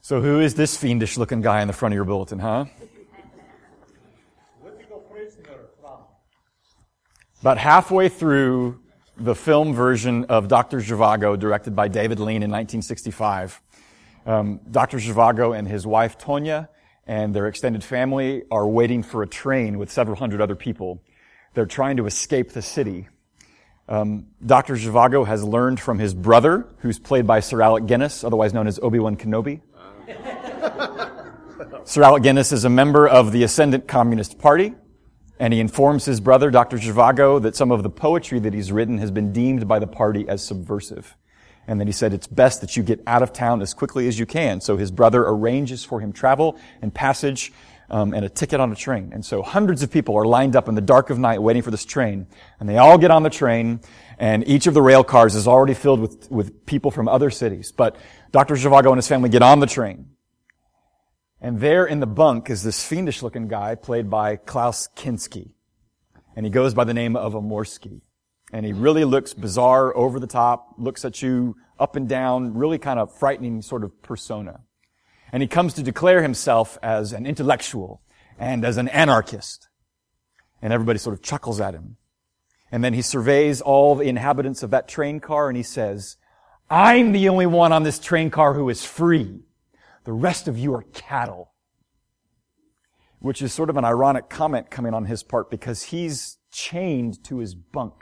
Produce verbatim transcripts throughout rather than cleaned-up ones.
So who is this fiendish-looking guy in the front of your bulletin, huh? About halfway through the film version of Doctor Zhivago, directed by David Lean in nineteen sixty-five, um, Doctor Zhivago and his wife Tonya and their extended family are waiting for a train with several hundred other people. They're trying to escape the city. Um, Doctor Zhivago has learned from his brother, who's played by Sir Alec Guinness, otherwise known as Obi-Wan Kenobi. Sir Alec Guinness is a member of the Ascendant Communist Party, and he informs his brother, Doctor Zhivago, that some of the poetry that he's written has been deemed by the party as subversive. And then he said, it's best that you get out of town as quickly as you can. So his brother arranges for him travel and passage um, and a ticket on a train. And so hundreds of people are lined up in the dark of night waiting for this train. And they all get on the train, and each of the rail cars is already filled with, with people from other cities. But Doctor Zhivago and his family get on the train. And there in the bunk is this fiendish-looking guy played by Klaus Kinski. And he goes by the name of Amorsky. And he really looks bizarre, over the top, looks at you up and down, really kind of frightening sort of persona. And he comes to declare himself as an intellectual and as an anarchist. And everybody sort of chuckles at him. And then he surveys all the inhabitants of that train car and he says, I'm the only one on this train car who is free. The rest of you are cattle. Which is sort of an ironic comment coming on his part because he's chained to his bunk.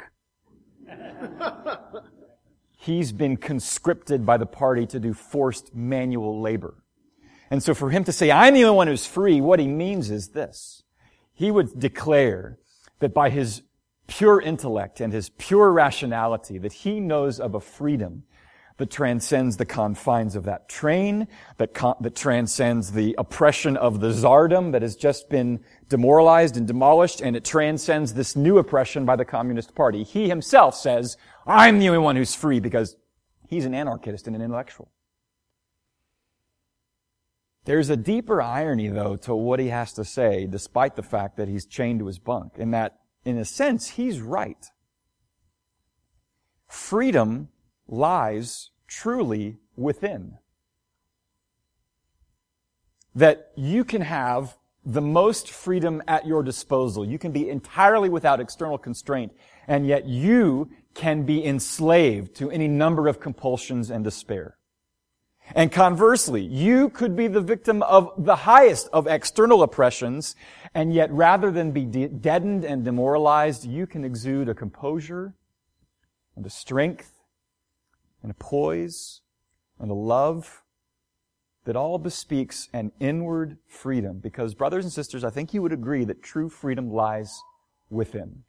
He's been conscripted by the party to do forced manual labor. And so for him to say, I'm the only one who's free, what he means is this. He would declare that by his pure intellect and his pure rationality, that he knows of a freedom that transcends the confines of that train, that con- that transcends the oppression of the Tsardom that has just been demoralized and demolished, and it transcends this new oppression by the Communist Party. He himself says, I'm the only one who's free, because he's an anarchist and an intellectual. There's a deeper irony, though, to what he has to say, despite the fact that he's chained to his bunk, in that, in a sense, he's right. Freedom lies truly within. That you can have the most freedom at your disposal. You can be entirely without external constraint, and yet you can be enslaved to any number of compulsions and despair. And conversely, you could be the victim of the highest of external oppressions, and yet rather than be de- deadened and demoralized, you can exude a composure and a strength and a poise and a love that all bespeaks an inward freedom. Because, brothers and sisters, I think you would agree that true freedom lies within.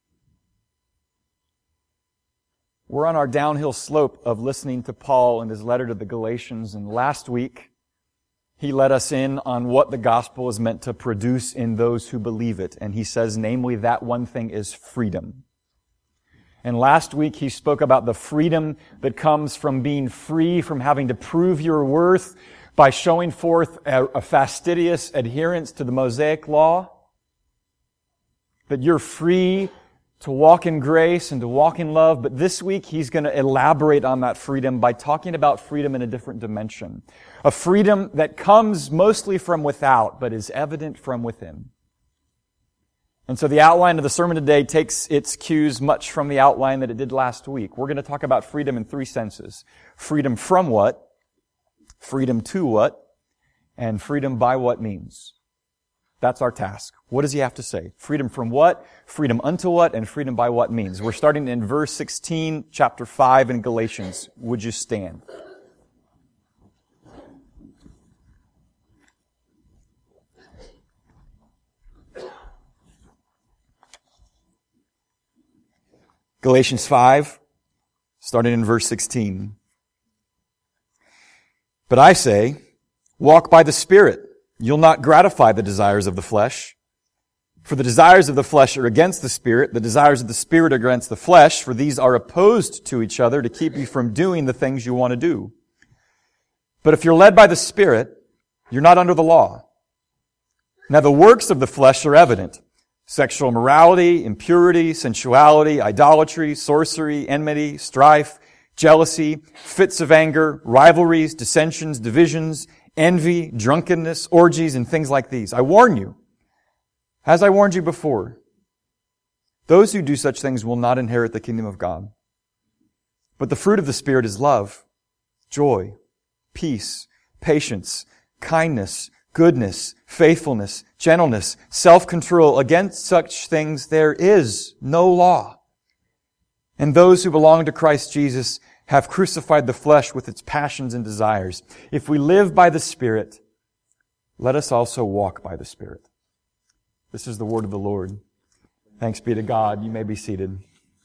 We're on our downhill slope of listening to Paul in his letter to the Galatians, and last week he let us in on what the gospel is meant to produce in those who believe it. And he says, namely, that one thing is freedom. And last week he spoke about the freedom that comes from being free from having to prove your worth by showing forth a, a fastidious adherence to the Mosaic law. That you're free to walk in grace and to walk in love. But this week he's going to elaborate on that freedom by talking about freedom in a different dimension. A freedom that comes mostly from without, but is evident from within. And so the outline of the sermon today takes its cues much from the outline that it did last week. We're going to talk about freedom in three senses. Freedom from what, freedom to what, and freedom by what means. That's our task. What does he have to say? Freedom from what, freedom unto what, and freedom by what means. We're starting in verse sixteen, chapter five in Galatians. Would you stand? Galatians five, starting in verse sixteen. But I say, walk by the Spirit. You'll not gratify the desires of the flesh. For the desires of the flesh are against the Spirit. The desires of the Spirit are against the flesh. For these are opposed to each other to keep you from doing the things you want to do. But if you're led by the Spirit, you're not under the law. Now the works of the flesh are evident. Sexual immorality, impurity, sensuality, idolatry, sorcery, enmity, strife, jealousy, fits of anger, rivalries, dissensions, divisions, envy, drunkenness, orgies, and things like these. I warn you, as I warned you before, those who do such things will not inherit the kingdom of God. But the fruit of the Spirit is love, joy, peace, patience, kindness, goodness, faithfulness, gentleness, self-control. Against such things there is no law. And those who belong to Christ Jesus have crucified the flesh with its passions and desires. If we live by the Spirit, let us also walk by the Spirit. This is the word of the Lord. Thanks be to God. You may be seated.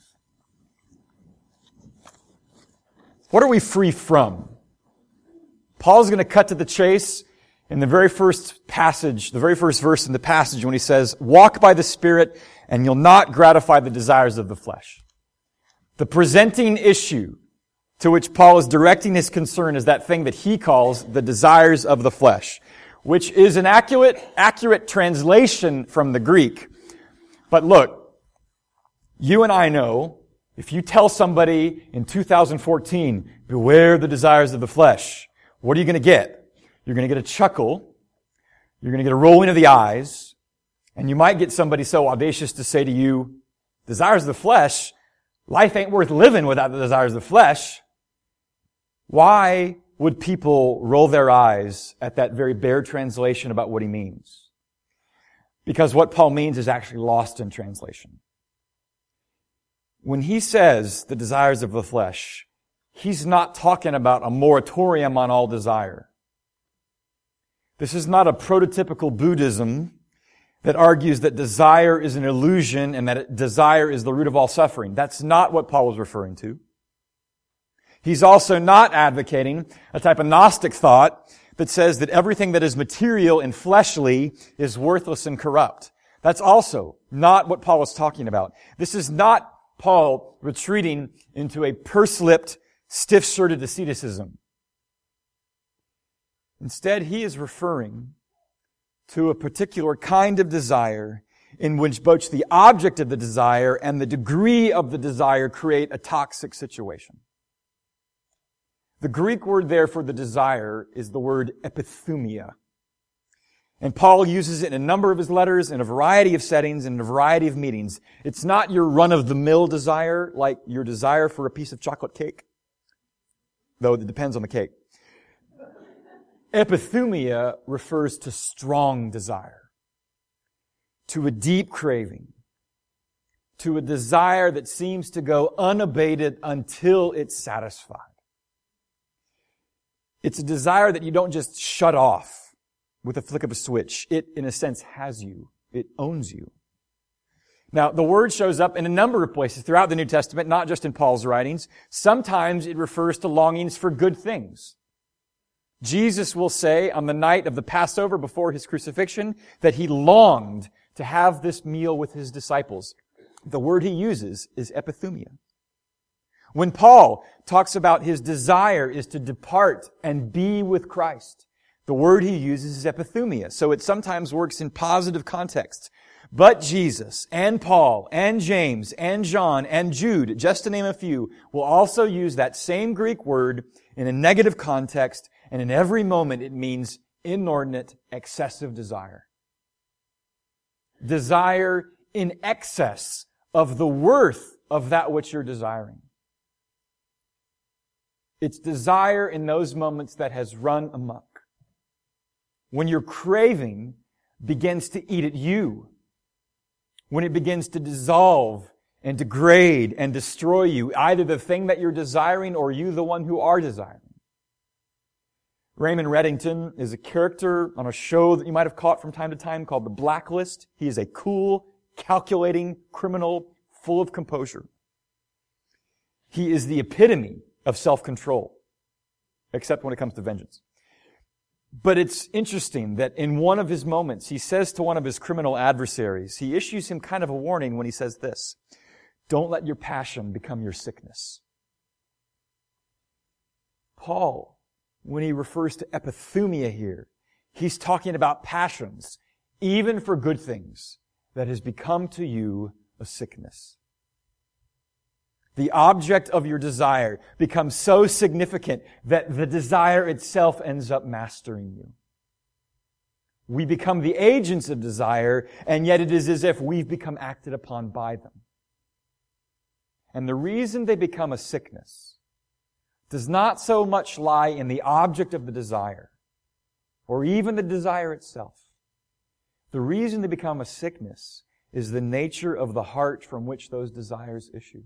What are we free from? Paul's going to cut to the chase in the very first passage, the very first verse in the passage when he says, walk by the Spirit and you'll not gratify the desires of the flesh. The presenting issue to which Paul is directing his concern is that thing that he calls the desires of the flesh, which is an accurate, accurate translation from the Greek. But look, you and I know, if you tell somebody in two thousand fourteen, beware the desires of the flesh, what are you going to get? You're going to get a chuckle, you're going to get a rolling of the eyes, and you might get somebody so audacious to say to you, desires of the flesh, life ain't worth living without the desires of the flesh. Why would people roll their eyes at that very bare translation about what he means? Because what Paul means is actually lost in translation. When he says the desires of the flesh, he's not talking about a moratorium on all desire. This is not a prototypical Buddhism that argues that desire is an illusion and that desire is the root of all suffering. That's not what Paul was referring to. He's also not advocating a type of Gnostic thought that says that everything that is material and fleshly is worthless and corrupt. That's also not what Paul was talking about. This is not Paul retreating into a purse-lipped, stiff-shirted asceticism. Instead, he is referring to a particular kind of desire in which both the object of the desire and the degree of the desire create a toxic situation. The Greek word there for the desire is the word epithumia. And Paul uses it in a number of his letters, in a variety of settings, in a variety of meetings. It's not your run-of-the-mill desire, like your desire for a piece of chocolate cake. Though it depends on the cake. Epithumia refers to strong desire, to a deep craving, to a desire that seems to go unabated until it's satisfied. It's a desire that you don't just shut off with a flick of a switch. It, in a sense, has you. It owns you. Now, the word shows up in a number of places throughout the New Testament, not just in Paul's writings. Sometimes it refers to longings for good things. Jesus will say on the night of the Passover before his crucifixion that he longed to have this meal with his disciples. The word he uses is epithumia. When Paul talks about his desire is to depart and be with Christ, the word he uses is epithumia. So it sometimes works in positive contexts. But Jesus and Paul and James and John and Jude, just to name a few, will also use that same Greek word in a negative context, and in every moment it means inordinate, excessive desire. Desire in excess of the worth of that which you're desiring. It's desire in those moments that has run amok. When your craving begins to eat at you. When it begins to dissolve and degrade and destroy you, either the thing that you're desiring or you, the one who are desiring. Raymond Reddington is a character on a show that you might have caught from time to time called The Blacklist. He is a cool, calculating criminal full of composure. He is the epitome of self-control, except when it comes to vengeance. But it's interesting that in one of his moments, he says to one of his criminal adversaries, he issues him kind of a warning when he says this, don't let your passion become your sickness. Paul, when he refers to epithumia here, he's talking about passions, even for good things, that has become to you a sickness. the object of your desire becomes so significant that the desire itself ends up mastering you. We become the agents of desire, and yet it is as if we've become acted upon by them. And the reason they become a sickness does not so much lie in the object of the desire, or even the desire itself. The reason they become a sickness is the nature of the heart from which those desires issue.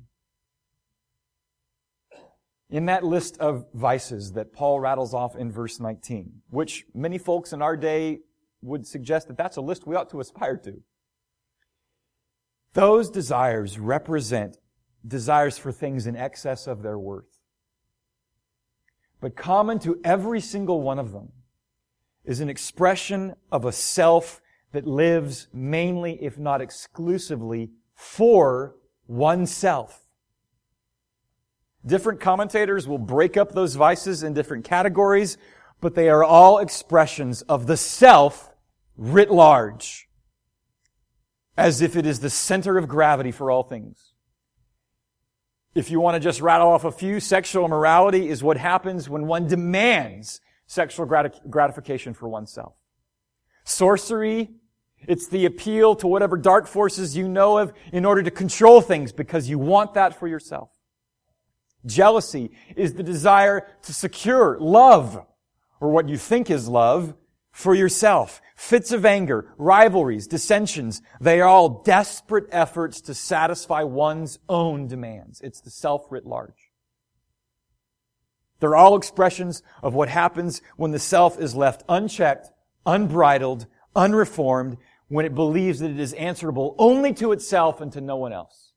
In that list of vices that Paul rattles off in verse nineteen, which many folks in our day would suggest that that's a list we ought to aspire to, those desires represent desires for things in excess of their worth. But common to every single one of them is an expression of a self that lives mainly, if not exclusively, for oneself. Different commentators will break up those vices in different categories, but they are all expressions of the self writ large, as if it is the center of gravity for all things. If you want to just rattle off a few, sexual immorality is what happens when one demands sexual grat- gratification for oneself. Sorcery, it's the appeal to whatever dark forces you know of in order to control things because you want that for yourself. Jealousy is the desire to secure love, or what you think is love, for yourself. Fits of anger, rivalries, dissensions, they are all desperate efforts to satisfy one's own demands. It's the self writ large. They're all expressions of what happens when the self is left unchecked, unbridled, unreformed, when it believes that it is answerable only to itself and to no one else.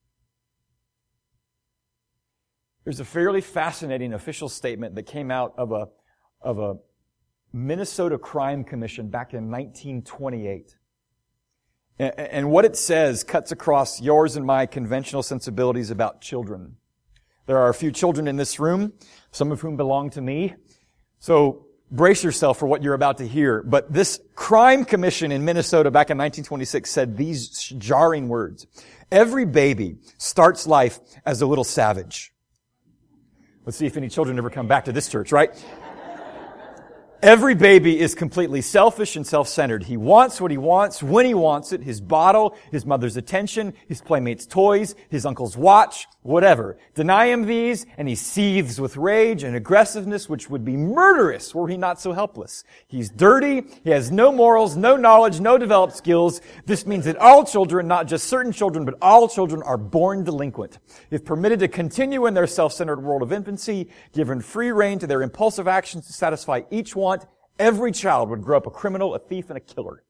There's a fairly fascinating official statement that came out of a, of a Minnesota Crime Commission back in nineteen twenty-eight. And what it says cuts across yours and my conventional sensibilities about children. There are a few children in this room, some of whom belong to me. So brace yourself for what you're about to hear. But this crime commission in Minnesota back in nineteen twenty-six said these jarring words. Every baby starts life as a little savage. Let's see if any children ever come back to this church, right? Every baby is completely selfish and self-centered. He wants what he wants, when he wants it, his bottle, his mother's attention, his playmates' toys, his uncle's watch, whatever. Deny him these, and he seethes with rage and aggressiveness, which would be murderous were he not so helpless. He's dirty, he has no morals, no knowledge, no developed skills. This means that all children, not just certain children, but all children are born delinquent. If permitted to continue in their self-centered world of infancy, given free rein to their impulsive actions to satisfy each one, every child would grow up a criminal, a thief, and a killer.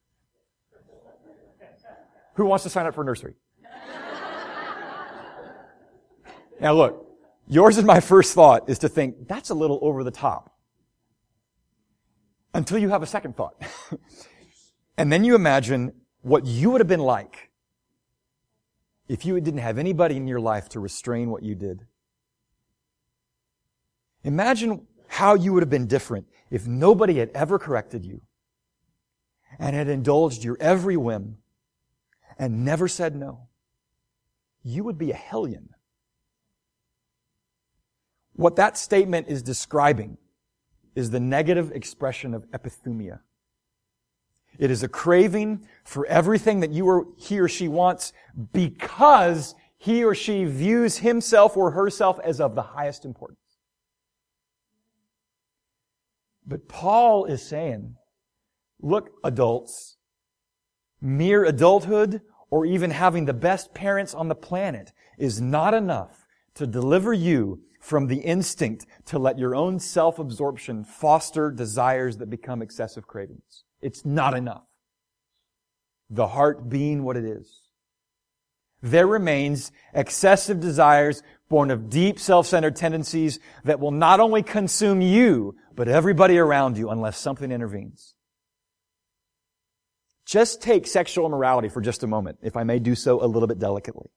Who wants to sign up for nursery? Now look, yours and my first thought is to think, that's a little over the top. Until you have a second thought. And then you imagine what you would have been like if you didn't have anybody in your life to restrain what you did. Imagine how you would have been different if nobody had ever corrected you and had indulged your every whim and never said no. You would be a hellion. What that statement is describing is the negative expression of epithumia. It is a craving for everything that you or he or she wants because he or she views himself or herself as of the highest importance. But Paul is saying, look, adults, mere adulthood or even having the best parents on the planet is not enough to deliver you from the instinct to let your own self-absorption foster desires that become excessive cravings. It's not enough. The heart being what it is. There remains excessive desires born of deep self-centered tendencies that will not only consume you, but everybody around you unless something intervenes. Just take sexual immorality for just a moment, if I may do so a little bit delicately.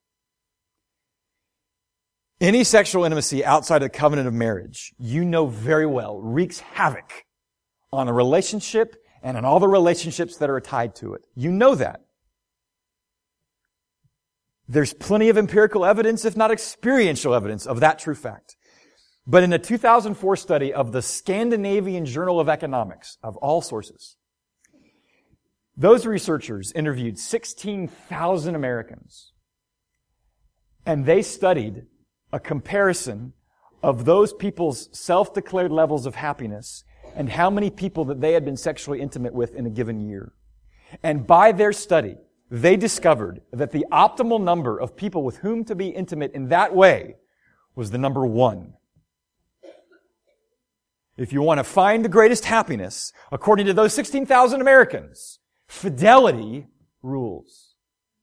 Any sexual intimacy outside of the covenant of marriage, you know very well, wreaks havoc on a relationship and on all the relationships that are tied to it. You know that. There's plenty of empirical evidence, if not experiential evidence, of that true fact. But in a two thousand four study of the Scandinavian Journal of Economics, of all sources, those researchers interviewed sixteen thousand Americans, and they studied a comparison of those people's self-declared levels of happiness and how many people that they had been sexually intimate with in a given year. And by their study, they discovered that the optimal number of people with whom to be intimate in that way was the number one. If you want to find the greatest happiness, according to those sixteen thousand Americans, fidelity rules.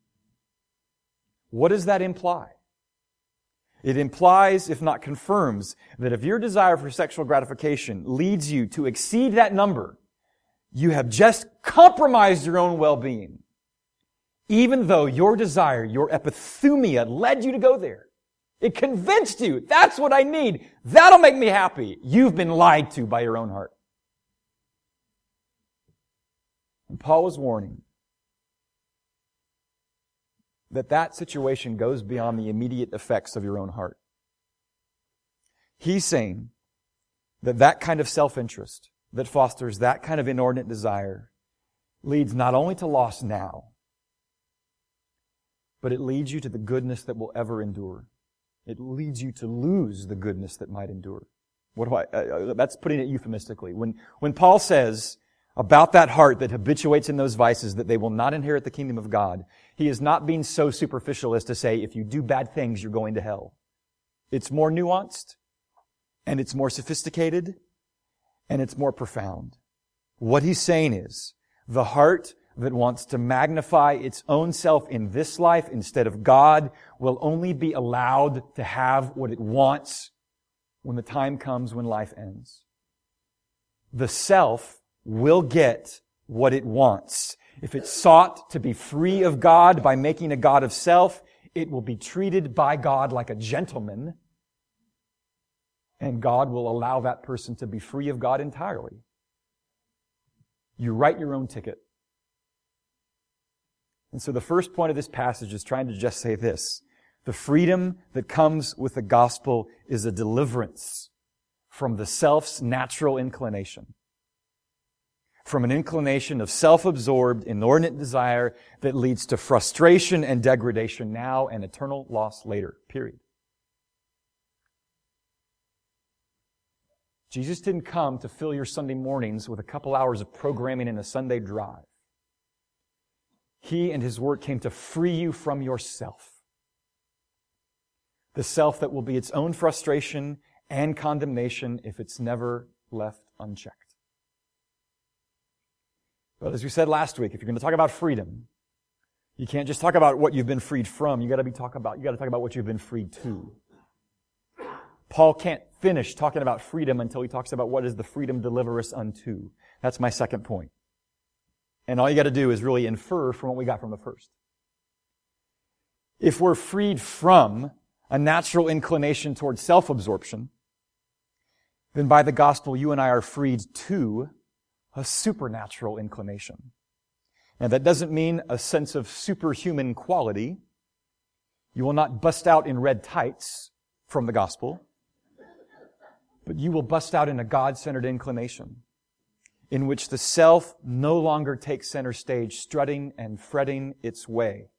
What does that imply? It implies, if not confirms, that if your desire for sexual gratification leads you to exceed that number, you have just compromised your own well-being. Even though your desire, your epithumia, led you to go there. It convinced you, that's what I need. That'll make me happy. You've been lied to by your own heart. And Paul was warning that that situation goes beyond the immediate effects of your own heart. He's saying that that kind of self-interest that fosters that kind of inordinate desire leads not only to loss now, but it leads you to the goodness that will ever endure. It leads you to lose the goodness that might endure. What do I, uh, that's putting it euphemistically. When, when Paul says about that heart that habituates in those vices that they will not inherit the kingdom of God, he is not being so superficial as to say, if you do bad things, you're going to hell. It's more nuanced, and it's more sophisticated, and it's more profound. What he's saying is, the heart that wants to magnify its own self in this life instead of God will only be allowed to have what it wants when the time comes when life ends. The self will get what it wants. If it sought to be free of God by making a god of self, it will be treated by God like a gentleman, and God will allow that person to be free of God entirely. You write your own ticket. And so the first point of this passage is trying to just say this. The freedom that comes with the gospel is a deliverance from the self's natural inclination. From an inclination of self-absorbed, inordinate desire that leads to frustration and degradation now and eternal loss later. Period. Jesus didn't come to fill your Sunday mornings with a couple hours of programming and a Sunday drive. He and His Word came to free you from yourself. The self that will be its own frustration and condemnation if it's never left unchecked. But as we said last week, if you're going to talk about freedom, you can't just talk about what you've been freed from. You got to be talk about you got to talk about what you've been freed to. Paul can't finish talking about freedom until he talks about what is the freedom deliver us unto. That's my second point. And all you got to do is really infer from what we got from the first. If we're freed from a natural inclination towards self-absorption, then by the gospel you and I are freed to a supernatural inclination. And that doesn't mean a sense of superhuman quality. You will not bust out in red tights from the gospel, but you will bust out in a God-centered inclination in which the self no longer takes center stage, strutting and fretting its way.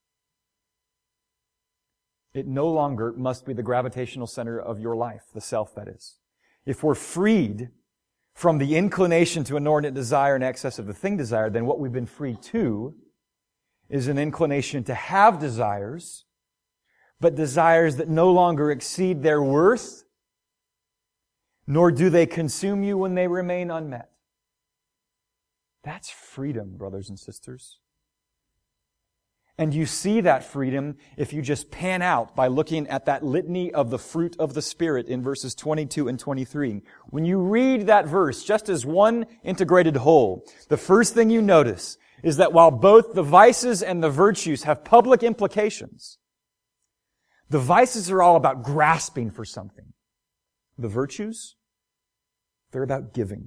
It no longer must be the gravitational center of your life, the self that is. If we're freed from the inclination to inordinate desire in excess of the thing desired, then what we've been freed to is an inclination to have desires, but desires that no longer exceed their worth, nor do they consume you when they remain unmet. That's freedom, brothers and sisters. And you see that freedom if you just pan out by looking at that litany of the fruit of the Spirit in verses twenty-two and twenty-three. When you read that verse just as one integrated whole, the first thing you notice is that while both the vices and the virtues have public implications, the vices are all about grasping for something. The virtues, they're about giving,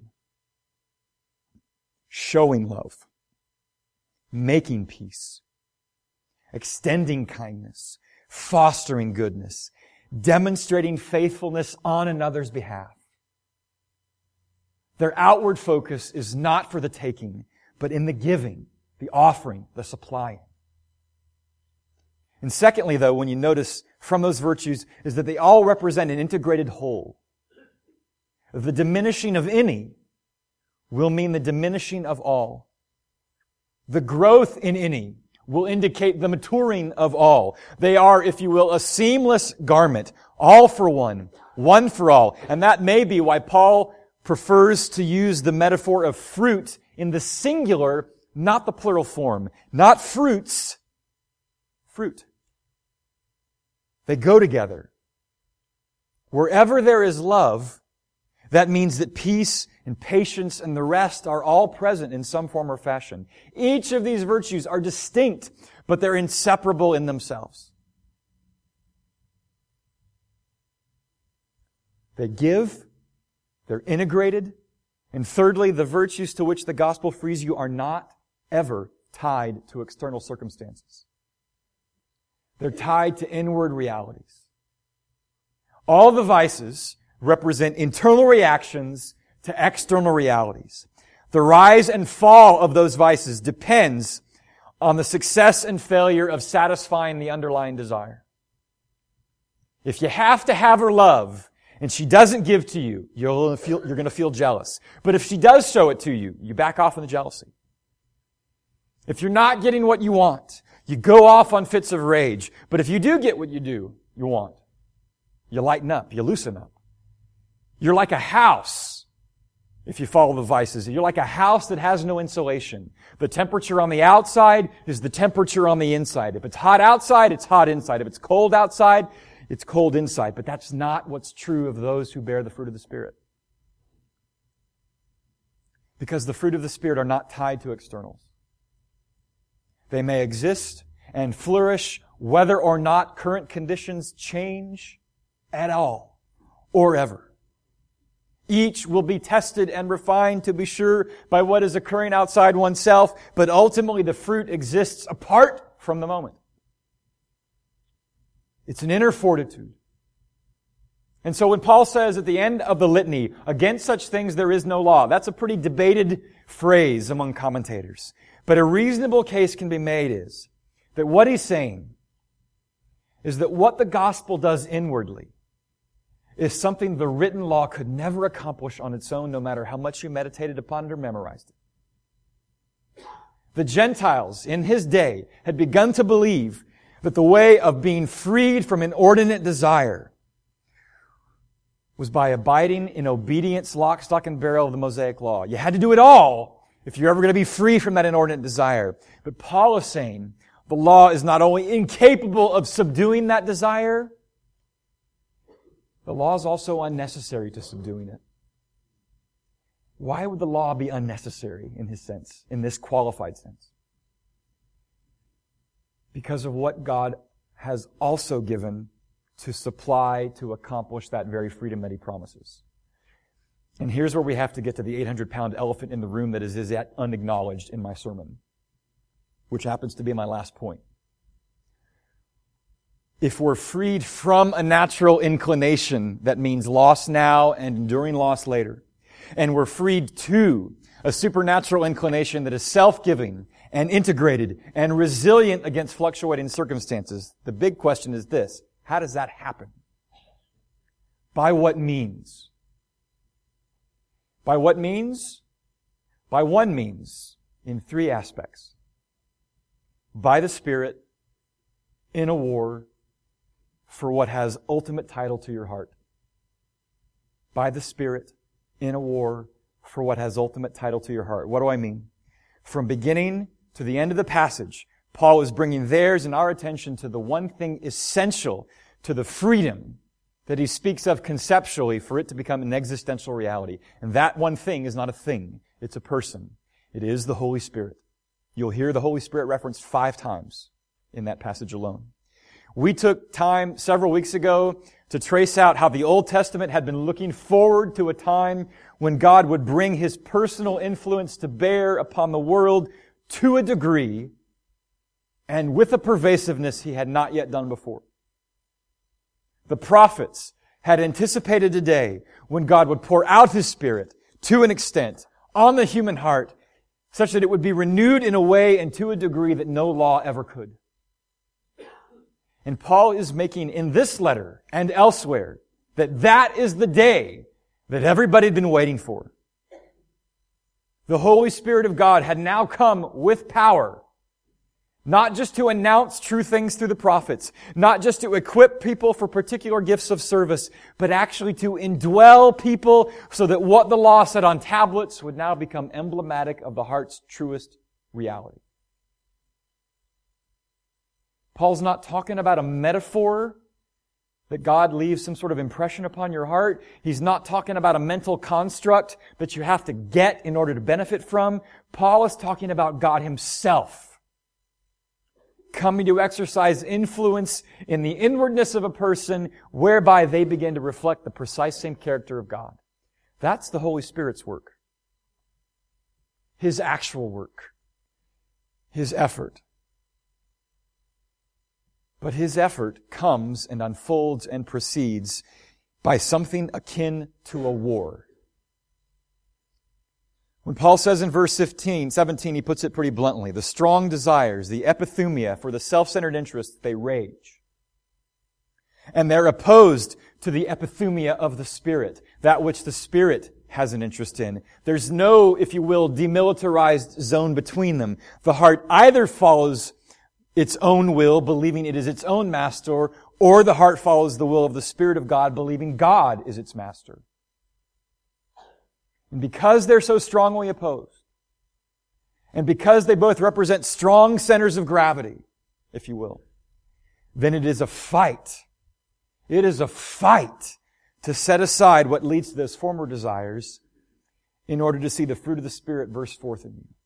showing love, making peace, extending kindness, fostering goodness, demonstrating faithfulness on another's behalf. Their outward focus is not for the taking, but in the giving, the offering, the supplying. And secondly, though, when you notice from those virtues, is that they all represent an integrated whole. The diminishing of any will mean the diminishing of all. The growth in any will indicate the maturing of all. They are, if you will, a seamless garment, all for one, one for all. And that may be why Paul prefers to use the metaphor of fruit in the singular, not the plural form. Not fruits, fruit. They go together. Wherever there is love, that means that peace and patience and the rest are all present in some form or fashion. Each of these virtues are distinct, but they're inseparable in themselves. They give, they're integrated, and thirdly, the virtues to which the gospel frees you are not ever tied to external circumstances. They're tied to inward realities. All the vices represent internal reactions to external realities. The rise and fall of those vices depends on the success and failure of satisfying the underlying desire. If you have to have her love and she doesn't give to you, you'll feel, you're going to feel jealous. But if she does show it to you, you back off on the jealousy. If you're not getting what you want, you go off on fits of rage. But if you do get what you do, you want, you lighten up, you loosen up. You're like a house, if you follow the vices. You're like a house that has no insulation. The temperature on the outside is the temperature on the inside. If it's hot outside, it's hot inside. If it's cold outside, it's cold inside. But that's not what's true of those who bear the fruit of the Spirit. Because the fruit of the Spirit are not tied to externals. They may exist and flourish whether or not current conditions change at all or ever. Each will be tested and refined, to be sure, by what is occurring outside oneself, but ultimately the fruit exists apart from the moment. It's an inner fortitude. And so when Paul says at the end of the litany, against such things there is no law, that's a pretty debated phrase among commentators. But a reasonable case can be made is that what he's saying is that what the gospel does inwardly is something the written law could never accomplish on its own, no matter how much you meditated upon it or memorized it. The Gentiles in his day had begun to believe that the way of being freed from inordinate desire was by abiding in obedience, lock, stock, and barrel of the Mosaic law. You had to do it all if you're ever going to be free from that inordinate desire. But Paul is saying the law is not only incapable of subduing that desire, the law is also unnecessary to subduing it. Why would the law be unnecessary in his sense, in this qualified sense? Because of what God has also given to supply, to accomplish that very freedom that He promises. And here's where we have to get to the eight hundred pound elephant in the room that is as yet unacknowledged in my sermon, which happens to be my last point. If we're freed from a natural inclination that means loss now and enduring loss later, and we're freed to a supernatural inclination that is self-giving and integrated and resilient against fluctuating circumstances, the big question is this: how does that happen? By what means? By what means? By one means, in three aspects. By the Spirit, in a war, for what has ultimate title to your heart. By the Spirit, in a war, for what has ultimate title to your heart. What do I mean? From beginning to the end of the passage, Paul is bringing theirs and our attention to the one thing essential to the freedom that he speaks of conceptually for it to become an existential reality. And that one thing is not a thing. It's a person. It is the Holy Spirit. You'll hear the Holy Spirit referenced five times in that passage alone. We took time several weeks ago to trace out how the Old Testament had been looking forward to a time when God would bring His personal influence to bear upon the world to a degree and with a pervasiveness he had not yet done before. The prophets had anticipated a day when God would pour out His Spirit to an extent on the human heart such that it would be renewed in a way and to a degree that no law ever could. And Paul is making in this letter and elsewhere that that is the day that everybody had been waiting for. The Holy Spirit of God had now come with power, not just to announce true things through the prophets, not just to equip people for particular gifts of service, but actually to indwell people so that what the law said on tablets would now become emblematic of the heart's truest reality. Paul's not talking about a metaphor that God leaves some sort of impression upon your heart. He's not talking about a mental construct that you have to get in order to benefit from. Paul is talking about God Himself coming to exercise influence in the inwardness of a person whereby they begin to reflect the precise same character of God. That's the Holy Spirit's work. His actual work. His effort. But His effort comes and unfolds and proceeds by something akin to a war. When Paul says in verse fifteen, seventeen, he puts it pretty bluntly. The strong desires, the epithumia for the self-centered interests, they rage. And they're opposed to the epithumia of the Spirit, that which the Spirit has an interest in. There's no, if you will, demilitarized zone between them. The heart either follows its own will, believing it is its own master, or the heart follows the will of the Spirit of God, believing God is its master. And because they're so strongly opposed, and because they both represent strong centers of gravity, if you will, then it is a fight. It is a fight to set aside what leads to those former desires in order to see the fruit of the Spirit burst forth in you.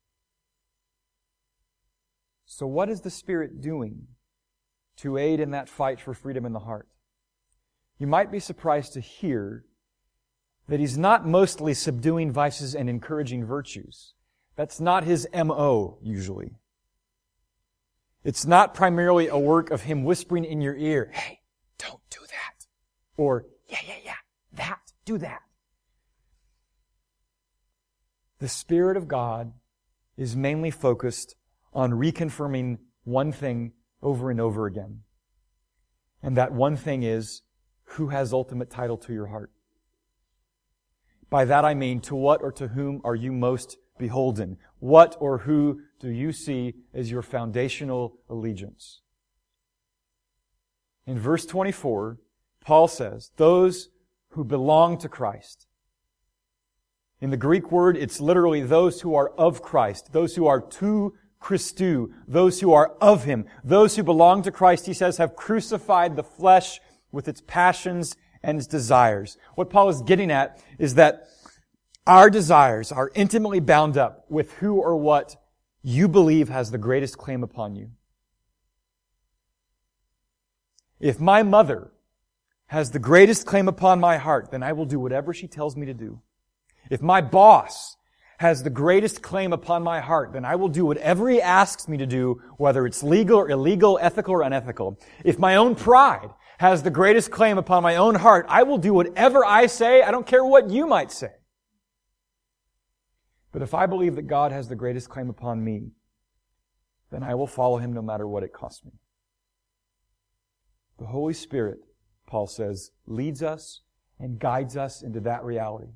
So what is the Spirit doing to aid in that fight for freedom in the heart? You might be surprised to hear that He's not mostly subduing vices and encouraging virtues. That's not His M O usually. It's not primarily a work of Him whispering in your ear, hey, don't do that. Or, yeah, yeah, yeah, that, do that. The Spirit of God is mainly focused on reconfirming one thing over and over again. And that one thing is, who has ultimate title to your heart? By that I mean, to what or to whom are you most beholden? What or who do you see as your foundational allegiance? In verse twenty-four, Paul says, those who belong to Christ. In the Greek word, it's literally those who are of Christ, those who are to Christou, those who are of Him, those who belong to Christ, he says, have crucified the flesh with its passions and its desires. What Paul is getting at is that our desires are intimately bound up with who or what you believe has the greatest claim upon you. If my mother has the greatest claim upon my heart, then I will do whatever she tells me to do. If my boss has the greatest claim upon my heart, then I will do whatever he asks me to do, whether it's legal or illegal, ethical or unethical. If my own pride has the greatest claim upon my own heart, I will do whatever I say. I don't care what you might say. But if I believe that God has the greatest claim upon me, then I will follow Him no matter what it costs me. The Holy Spirit, Paul says, leads us and guides us into that reality.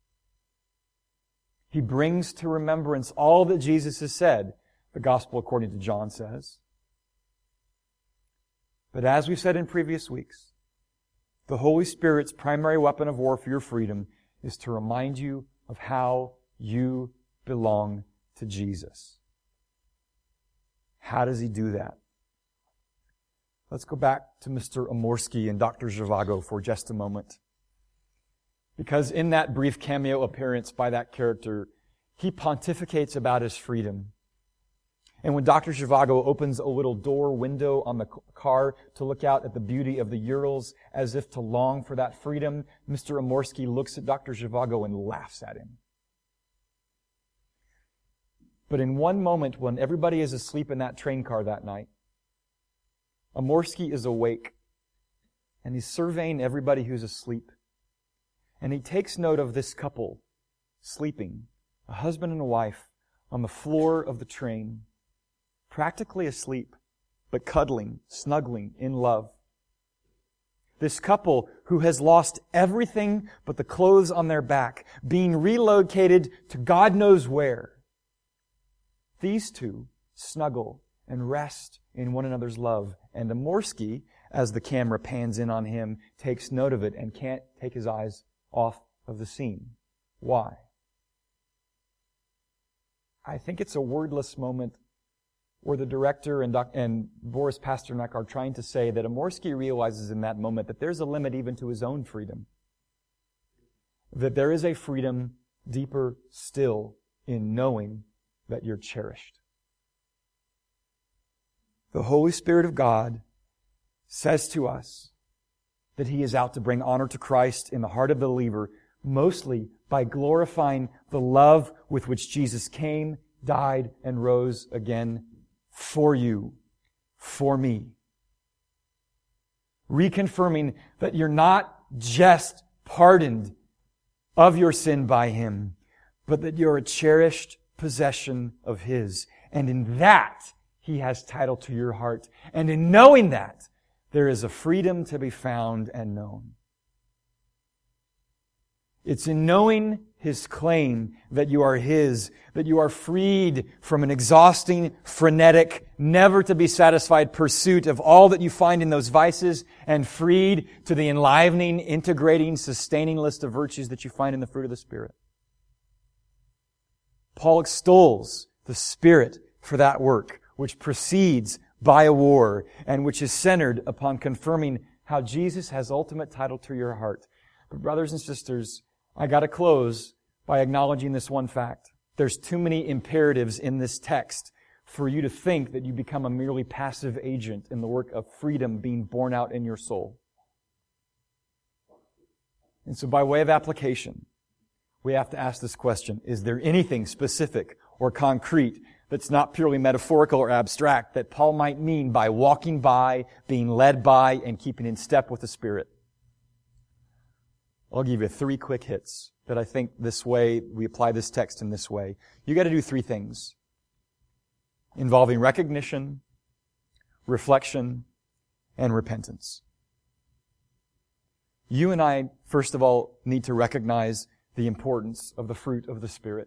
He brings to remembrance all that Jesus has said, the Gospel according to John says. But as we've said in previous weeks, the Holy Spirit's primary weapon of war for your freedom is to remind you of how you belong to Jesus. How does He do that? Let's go back to Mister Omorsky and Doctor Zhivago for just a moment. Because in that brief cameo appearance by that character, he pontificates about his freedom. And when Doctor Zhivago opens a little door window on the car to look out at the beauty of the Urals as if to long for that freedom, Mister Omorsky looks at Doctor Zhivago and laughs at him. But in one moment when everybody is asleep in that train car that night, Amorsky is awake, and he's surveying everybody who's asleep. And he takes note of this couple sleeping, a husband and a wife, on the floor of the train, practically asleep, but cuddling, snuggling, in love. This couple who has lost everything but the clothes on their back, being relocated to God knows where. These two snuggle and rest in one another's love. And Amorsky, as the camera pans in on him, takes note of it and can't take his eyes off of the scene. Why? I think it's a wordless moment where the director and, Doc, and Boris Pasternak are trying to say that Amorsky realizes in that moment that there's a limit even to his own freedom. That there is a freedom deeper still in knowing that you're cherished. The Holy Spirit of God says to us that He is out to bring honor to Christ in the heart of the believer, mostly by glorifying the love with which Jesus came, died, and rose again for you, for me. Reconfirming that you're not just pardoned of your sin by Him, but that you're a cherished possession of His. And in that, He has title to your heart. And in knowing that, there is a freedom to be found and known. It's in knowing His claim that you are His, that you are freed from an exhausting, frenetic, never to be satisfied pursuit of all that you find in those vices, and freed to the enlivening, integrating, sustaining list of virtues that you find in the fruit of the Spirit. Paul extols the Spirit for that work, which proceeds by a war, and which is centered upon confirming how Jesus has ultimate title to your heart. But brothers and sisters, I gotta close by acknowledging this one fact. There's too many imperatives in this text for you to think that you become a merely passive agent in the work of freedom being born out in your soul. And so by way of application, we have to ask this question: is there anything specific or concrete that's not purely metaphorical or abstract that Paul might mean by walking by, being led by, and keeping in step with the Spirit? I'll give you three quick hits that I think this way, we apply this text in this way. You got to do three things involving recognition, reflection, and repentance. You and I, first of all, need to recognize the importance of the fruit of the Spirit.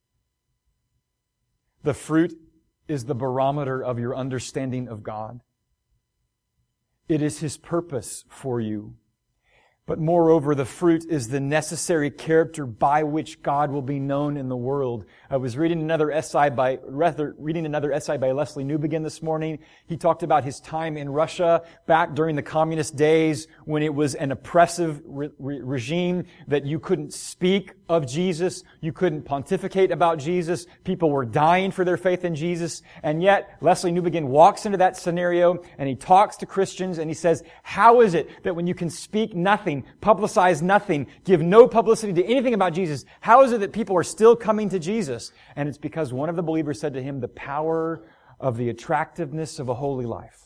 The fruit is the barometer of your understanding of God. It is His purpose for you. But moreover, the fruit is the necessary character by which God will be known in the world. I was reading another essay by, rather, reading another essay by Leslie Newbegin this morning. He talked about his time in Russia back during the communist days when it was an oppressive re- re- regime that you couldn't speak of Jesus, you couldn't pontificate about Jesus, people were dying for their faith in Jesus, and yet Leslie Newbegin walks into that scenario and he talks to Christians and he says, how is it that when you can speak nothing, publicize nothing, give no publicity to anything about Jesus, how is it that people are still coming to Jesus? And it's because one of the believers said to him, the power of the attractiveness of a holy life.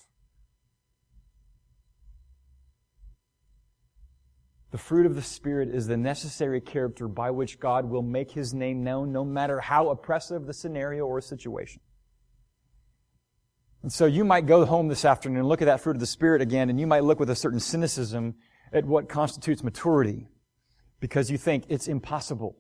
The fruit of the Spirit is the necessary character by which God will make His name known, no matter how oppressive the scenario or situation. And so you might go home this afternoon and look at that fruit of the Spirit again, and you might look with a certain cynicism at what constitutes maturity, because you think it's impossible.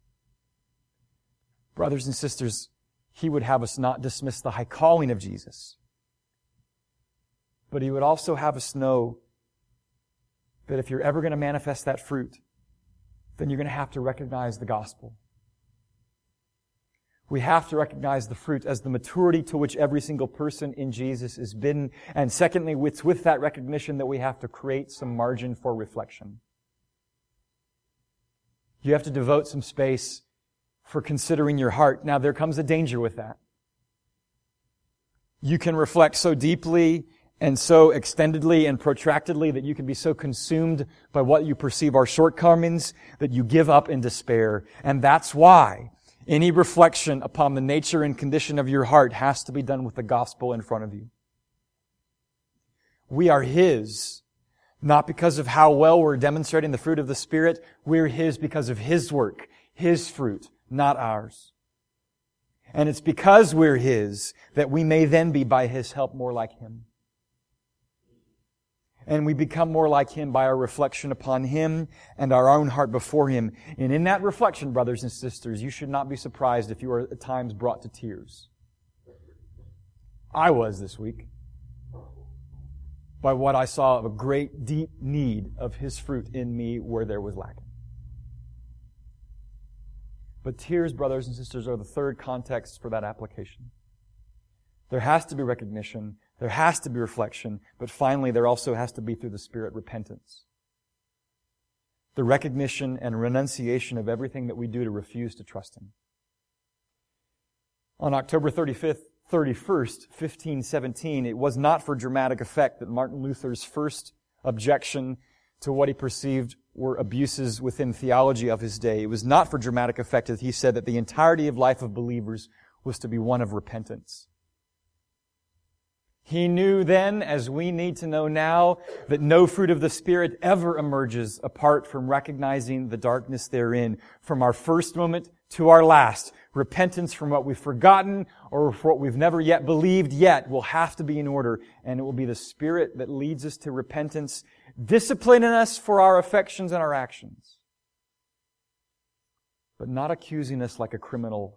Brothers and sisters, He would have us not dismiss the high calling of Jesus, but He would also have us know that if you're ever going to manifest that fruit, then you're going to have to recognize the gospel. We have to recognize the fruit as the maturity to which every single person in Jesus is bidden. And secondly, it's with that recognition that we have to create some margin for reflection. You have to devote some space for considering your heart. Now, there comes a danger with that. You can reflect so deeply and so extendedly and protractedly that you can be so consumed by what you perceive are shortcomings that you give up in despair. And that's why any reflection upon the nature and condition of your heart has to be done with the gospel in front of you. We are His. Not because of how well we're demonstrating the fruit of the Spirit. We're His because of His work, His fruit, not ours. And it's because we're His that we may then be, by His help, more like Him. And we become more like Him by our reflection upon Him and our own heart before Him. And in that reflection, brothers and sisters, you should not be surprised if you are at times brought to tears. I was this week, by what I saw of a great, deep need of His fruit in me where there was lacking. But tears, brothers and sisters, are the third context for that application. There has to be recognition, there has to be reflection, but finally there also has to be, through the Spirit, repentance. The recognition and renunciation of everything that we do to refuse to trust Him. On October thirty-fifth, thirty-first, fifteen seventeen, it was not for dramatic effect that Martin Luther's first objection to what he perceived were abuses within theology of his day. It was not for dramatic effect that he said that the entirety of life of believers was to be one of repentance. He knew then, as we need to know now, that no fruit of the Spirit ever emerges apart from recognizing the darkness therein. From our first moment to our last, repentance from what we've forgotten or for what we've never yet believed yet will have to be in order. And it will be the Spirit that leads us to repentance, disciplining us for our affections and our actions, but not accusing us like a criminal.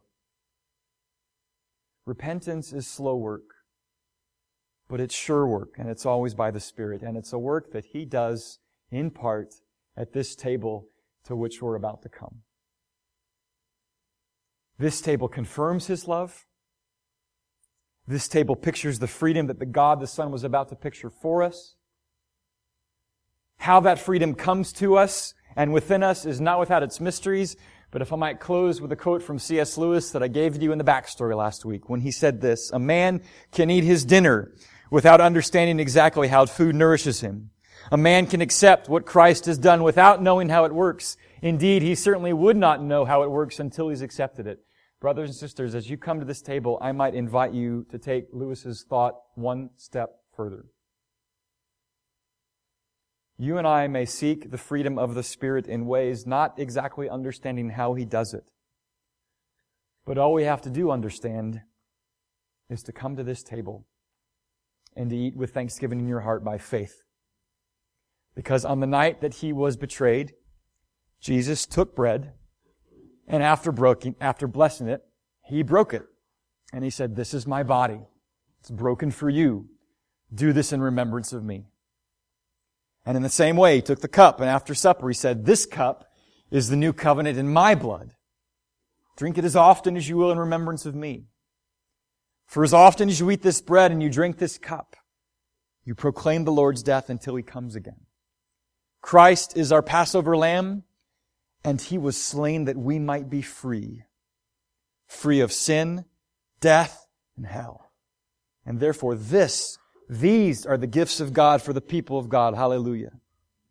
Repentance is slow work, but it's sure work, and it's always by the Spirit. And it's a work that He does, in part, at this table to which we're about to come. This table confirms His love. This table pictures the freedom that the God the Son was about to picture for us. How that freedom comes to us and within us is not without its mysteries. But if I might close with a quote from C S Lewis that I gave to you in the backstory last week, when he said this: "A man can eat his dinner without understanding exactly how food nourishes him. A man can accept what Christ has done without knowing how it works. Indeed, he certainly would not know how it works until he's accepted it." Brothers and sisters, as you come to this table, I might invite you to take Lewis's thought one step further. You and I may seek the freedom of the Spirit in ways not exactly understanding how He does it. But all we have to do understand is to come to this table and to eat with thanksgiving in your heart by faith. Because on the night that He was betrayed, Jesus took bread, and after broken, after blessing it, He broke it. And He said, "This is my body. It's broken for you. Do this in remembrance of me." And in the same way, He took the cup, and after supper He said, "This cup is the new covenant in my blood. Drink it as often as you will in remembrance of me. For as often as you eat this bread and you drink this cup, you proclaim the Lord's death until He comes again." Christ is our Passover lamb, and He was slain that we might be free. Free of sin, death, and hell. And therefore this These are the gifts of God for the people of God. Hallelujah.